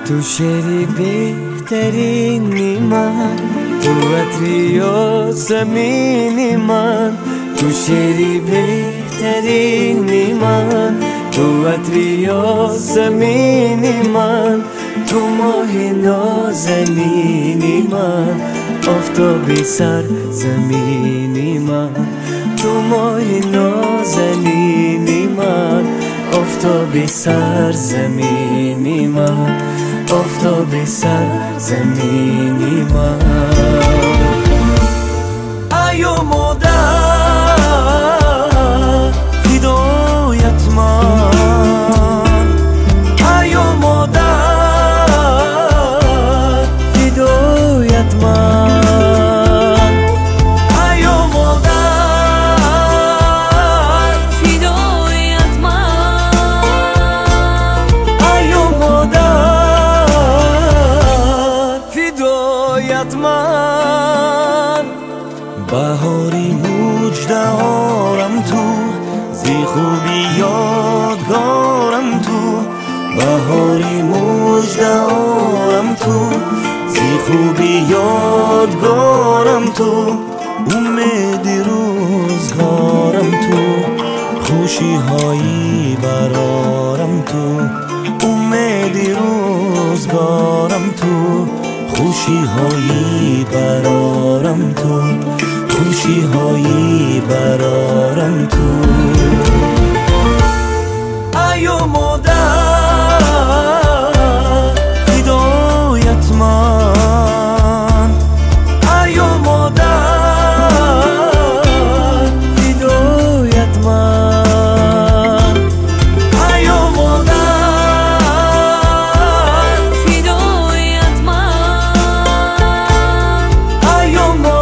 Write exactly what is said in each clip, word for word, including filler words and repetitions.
تو شعری بهترینی من، تو عطری و زمینی من. تو شعری بهترینی من، تو عطری و زمینی من. تو ماه نازنینی من، آفتابی سر زمینی من. تو ماه نازنینی من، آفتابی سر زمینی من. آفتابی سر زمینی من. ایو مادر هدایت من، ایو مادر هدایت من. ایو مادر هدایت من، ایو مادر هدایت من. بهاری مجدهارم تو، زی خوبی یادگارم تو. بهاری مجدهارم تو، زی خوبی یادگارم تو. امید روزگارم تو، خوشی هایی برارم تو. امید روزگارم تو، خوشی هایی برارم تو. خوشی هایی برارم تو. ایو مادر هدایت من، ایو مادر هدایت من. ایو مادر هدایت من، ایو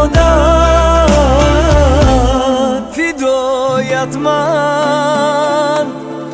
مادر هدایت من.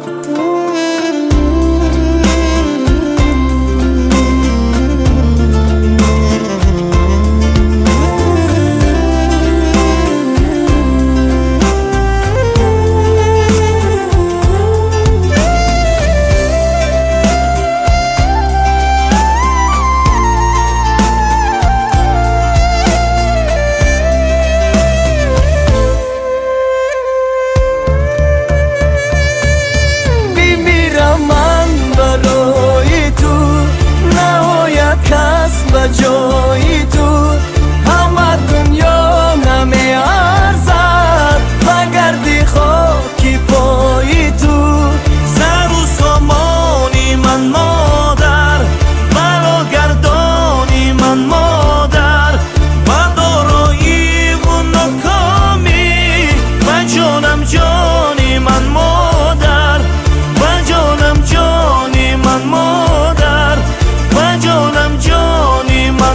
جایی تو همه دنیا نمیارزد، بگردی خاکی پایی تو. سر و سامانی من مادر، بلا گردانی من مادر. با دارایی و ناکامی، با جانم جانی من مادر. با جانم جانی من مادر، با جانم جانی من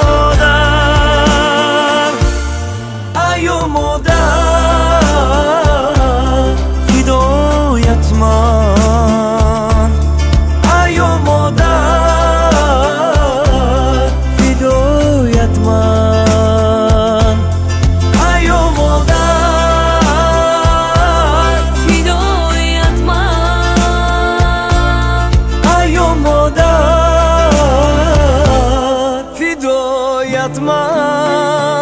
مادر. ایو مادر هدایت من، ایو مادر هدایت من. ایو مادر هدایت من، ایو مادر هدایت من.